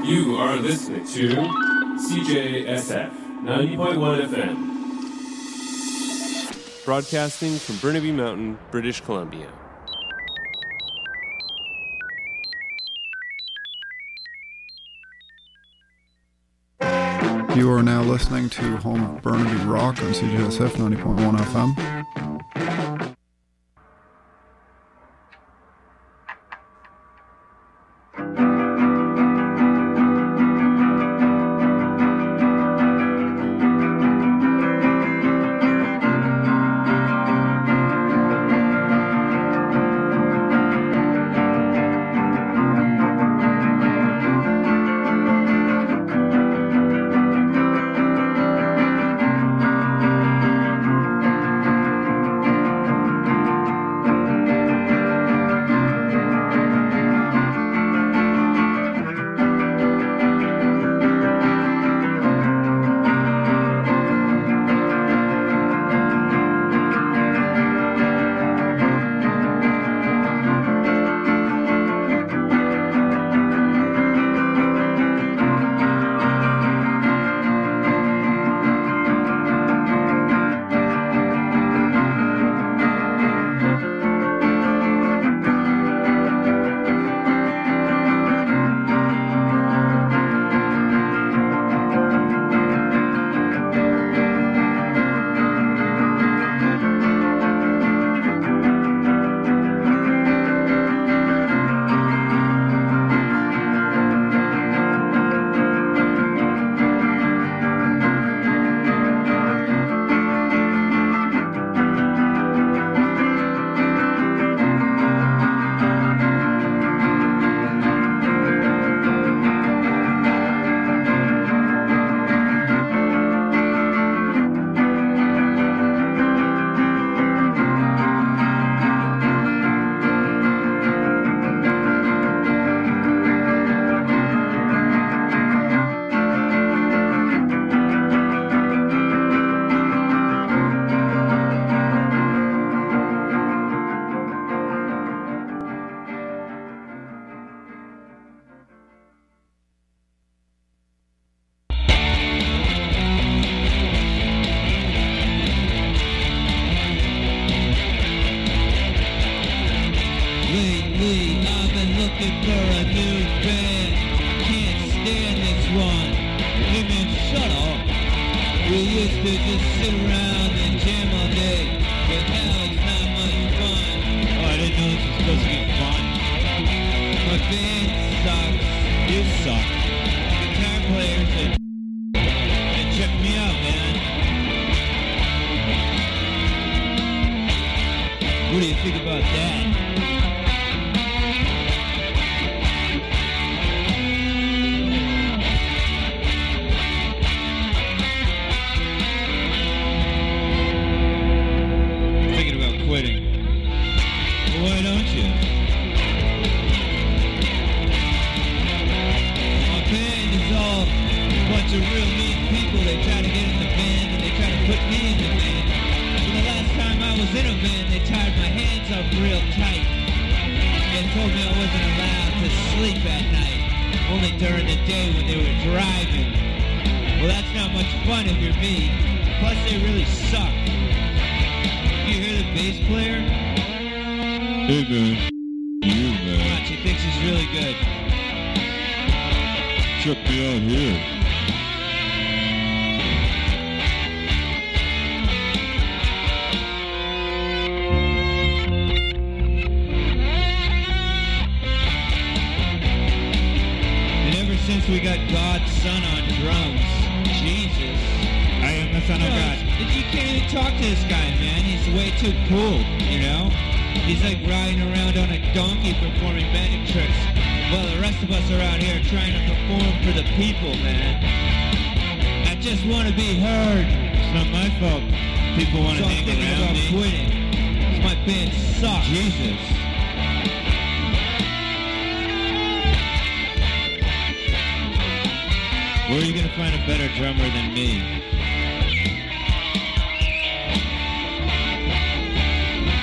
You are listening to CJSF 90.1 FM. Broadcasting from Burnaby Mountain, British Columbia. You are now listening to Home of Burnaby Rock on CJSF 90.1 FM.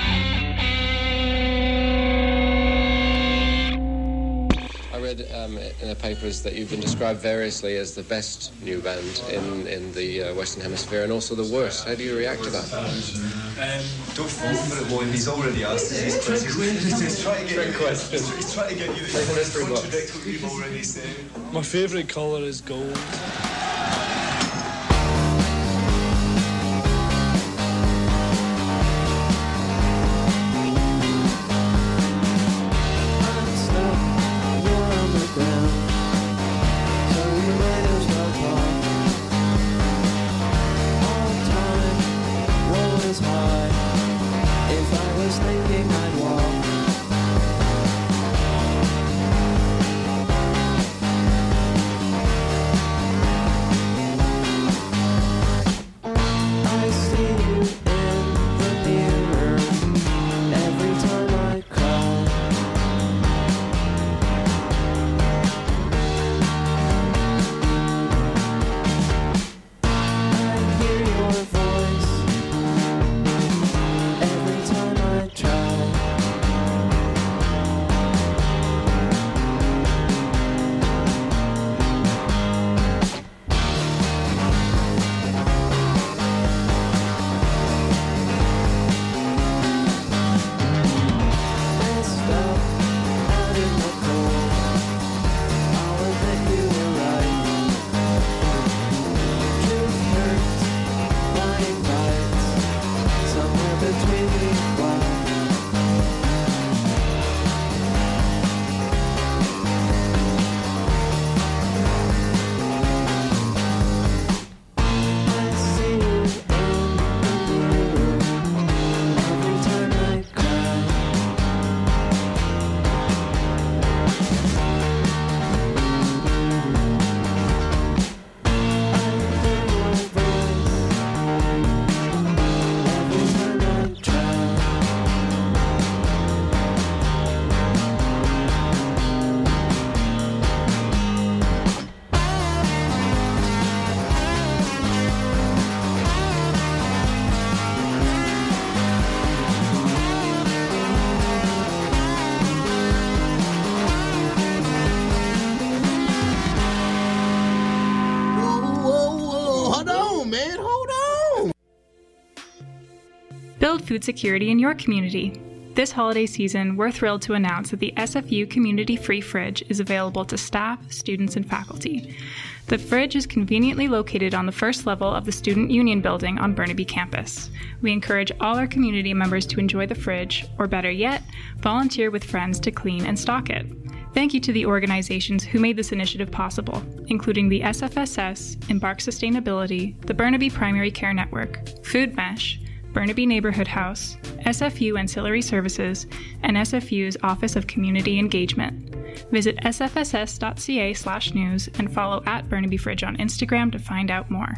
I read in the papers that you've been described variously as the best new band in the Western Hemisphere and also the worst. How do you react to that? Don't fall for it, Lloyd. He's already asked us these questions. He's trying to get you to contradict what you've already said. My favourite colour is gold. Build food security in your community. This holiday season, we're thrilled to announce that the SFU Community Free Fridge is available to staff, students, and faculty. The fridge is conveniently located on the first level of the Student Union building on Burnaby campus. We encourage all our community members to enjoy the fridge, or better yet, volunteer with friends to clean and stock it. Thank you to the organizations who made this initiative possible, including the SFSS, Embark Sustainability, the Burnaby Primary Care Network, Food Mesh, Burnaby Neighborhood House, SFU Ancillary Services, and SFU's Office of Community Engagement. Visit sfss.ca/news and follow @Burnaby Fridge on Instagram to find out more.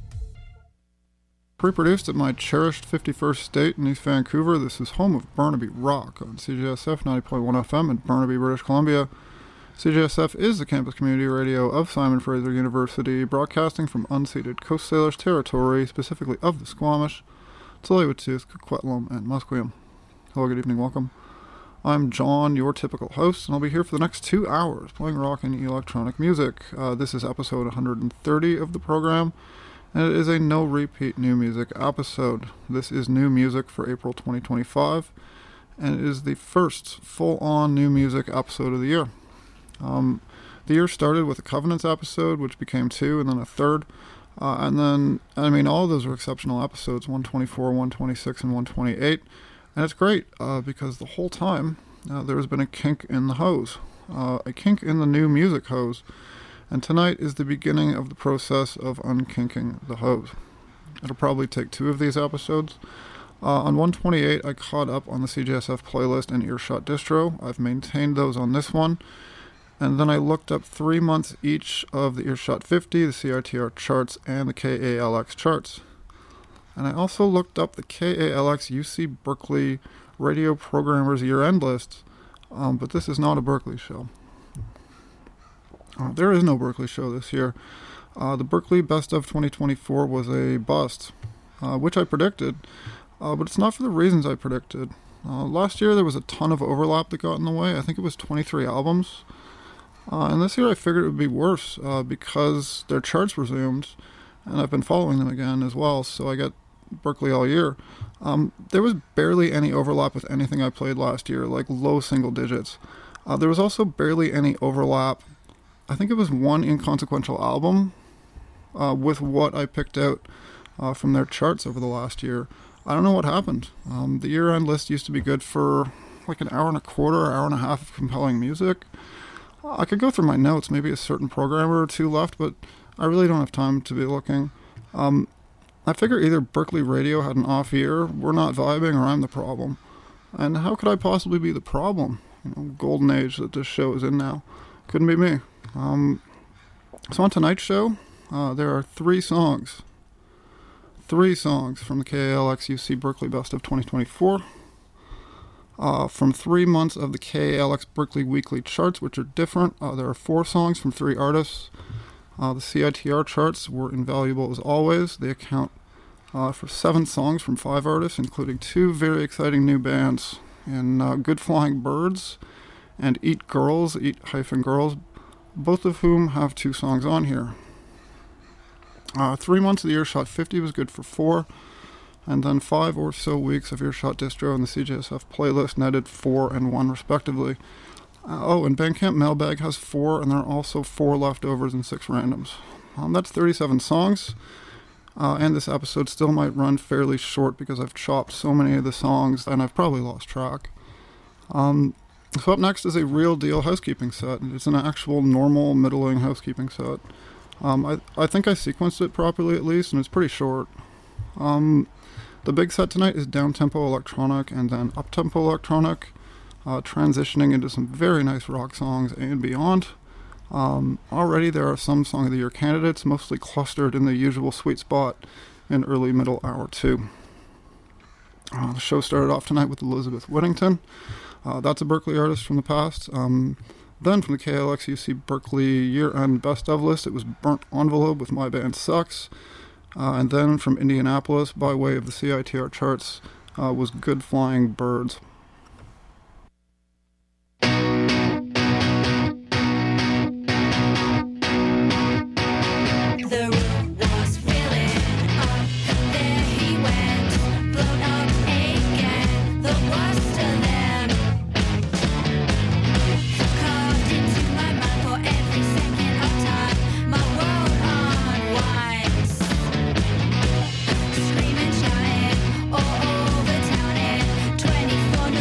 Pre-produced at my cherished 51st state in East Vancouver, this is home of Burnaby Rock on CJSF 90.1 FM in Burnaby, British Columbia. CJSF is the campus community radio of Simon Fraser University, broadcasting from unceded Coast Salish territory, specifically of the Squamish, Tsleil-Waututh, Coquitlam, and Musqueam. Hello, good evening, welcome. I'm John, your typical host, and I'll be here for the next 2 hours playing rock and electronic music. This is episode 130 of the program, and it is a no-repeat new music episode. This is new music for April 2025, and it is the first full-on new music episode of the year. The year started with a Covenants episode, which became 2, and then a third. And then, all of those were exceptional episodes, 124, 126, and 128. And it's great, because the whole time, there has been a kink in the hose, a kink in the new music hose. And tonight is the beginning of the process of unkinking the hose. It'll probably take 2 of these episodes. On 128, I caught up on the CJSF playlist and Earshot distro. I've maintained those on this one. And then I looked up 3 months each of the Earshot 50, the CITR charts, and the KALX charts. And I also looked up the KALX UC Berkeley Radio Programmers Year-End list, but this is not a Berkeley show. There is no Berkeley show this year. The Berkeley Best of 2024 was a bust, which I predicted, but it's not for the reasons I predicted. Last year there was a ton of overlap that got in the way. I think it was 23 albums. And this year I figured it would be worse because their charts resumed, and I've been following them again as well, so I get Berklee all year. There was barely any overlap with anything I played last year, like low single digits. There was also barely any overlap. I think it was one inconsequential album with what I picked out from their charts over the last year. I don't know what happened. The year-end list used to be good for like an hour and a quarter, hour and a half of compelling music. I could go through my notes, maybe a certain programmer or two left, but I really don't have time to be looking. I figure either Berklee Radio had an off year, we're not vibing, or I'm the problem. And how could I possibly be the problem? Golden age that this show is in now. Couldn't be me. So on tonight's show, there are three songs from the KALX UC Berklee Best of 2024. From 3 months of the KALX Berklee Weekly Charts, which are different. There are 4 songs from 3 artists. The CITR charts were invaluable as always. They account for 7 songs from 5 artists, including 2 very exciting new bands in Good Flying Birds and Eat Girls, both of whom have 2 songs on here. 3 months of the Earshot 50 was good for 4. And then 5 or so weeks of Earshot Distro and the CJSF playlist netted 4 and 1 respectively. And Bandcamp Mailbag has 4, and there are also 4 leftovers and 6 randoms. That's 37 songs, and this episode still might run fairly short because I've chopped so many of the songs and I've probably lost track. So up next is a real deal housekeeping set. It's an actual normal middling housekeeping set. I think I sequenced it properly at least, and it's pretty short. The big set tonight is down-tempo electronic and then up-tempo electronic, transitioning into some very nice rock songs and beyond. Already there are some Song of the Year candidates, mostly clustered in the usual sweet spot in early middle hour 2. The show started off tonight with Elizabeth Whittington. That's a Berklee artist from the past. Then from the KALX UC Berklee year-end best of list, it was Burnt Envelope with My Band Sucks. And then from Indianapolis, by way of the CITR charts, was Good Flying Birds. Screaming, shouting, all over town in 24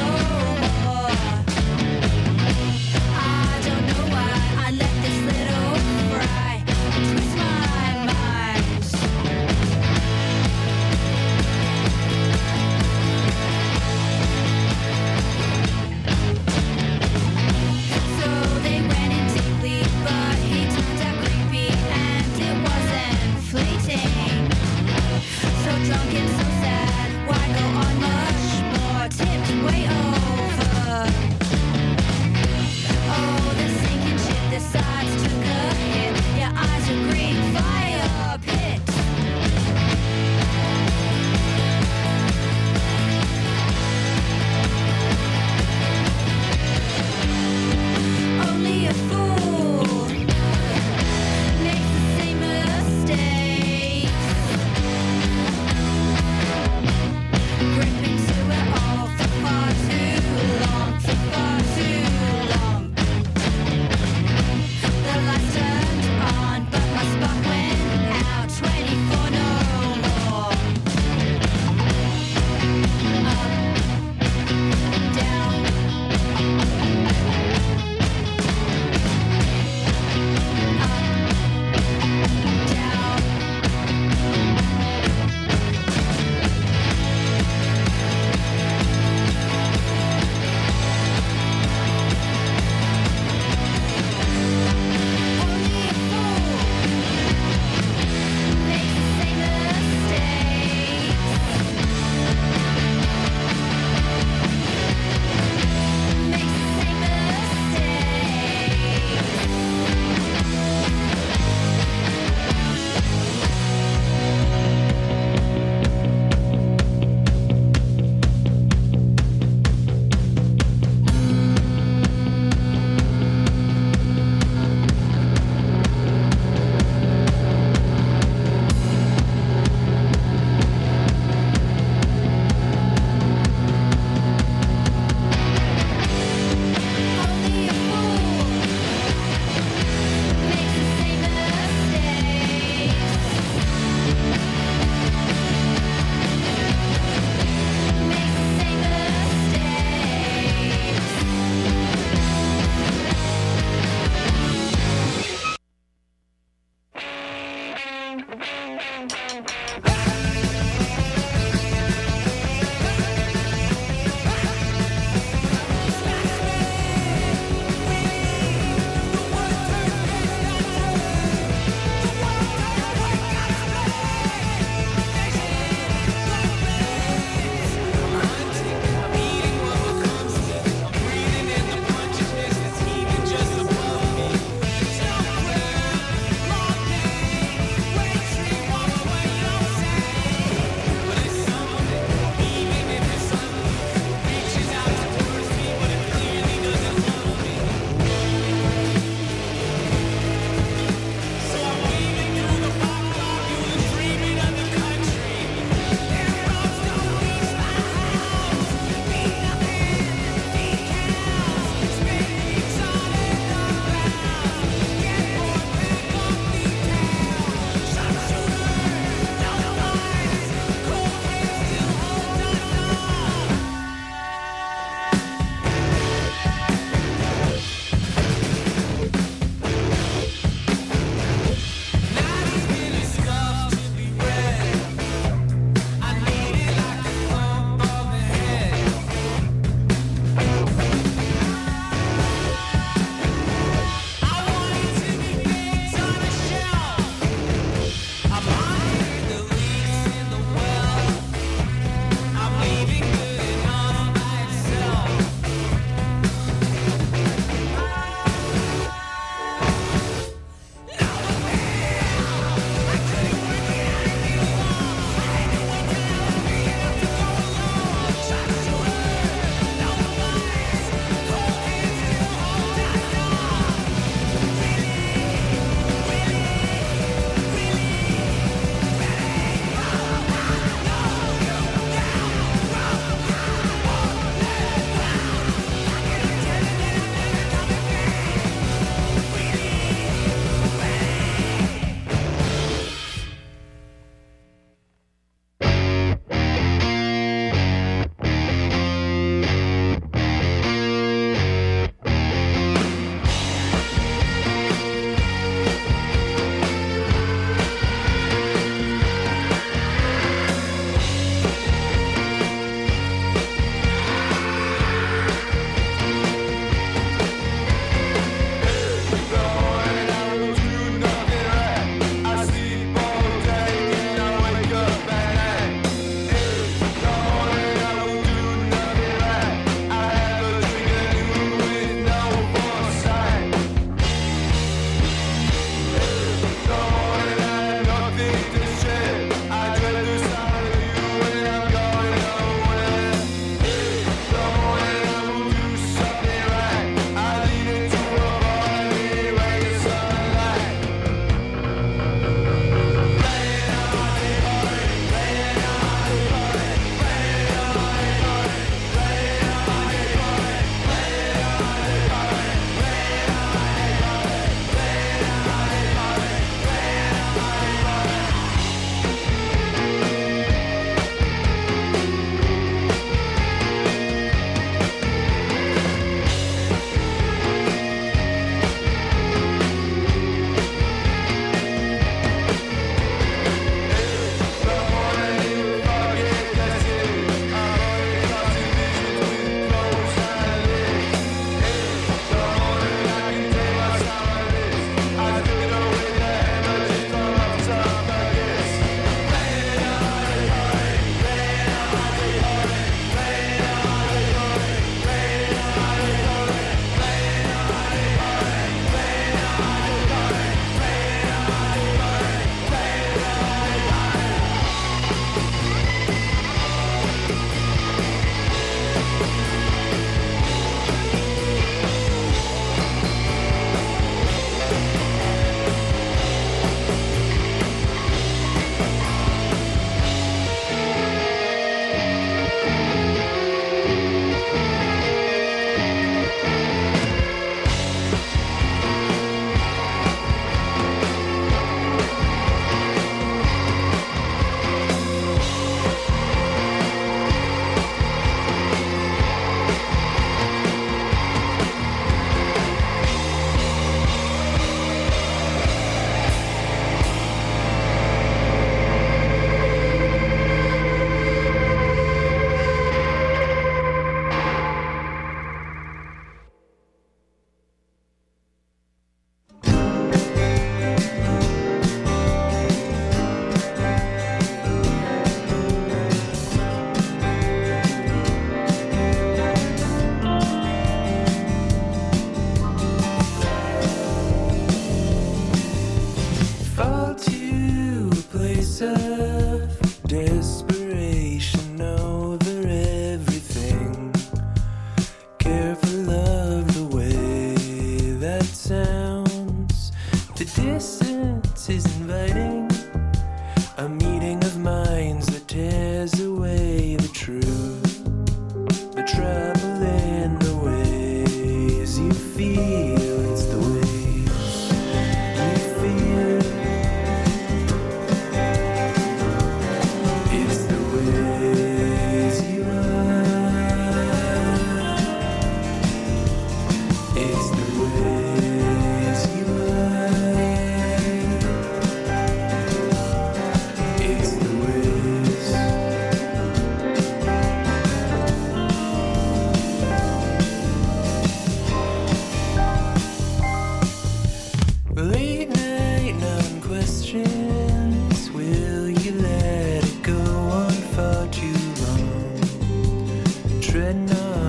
enough.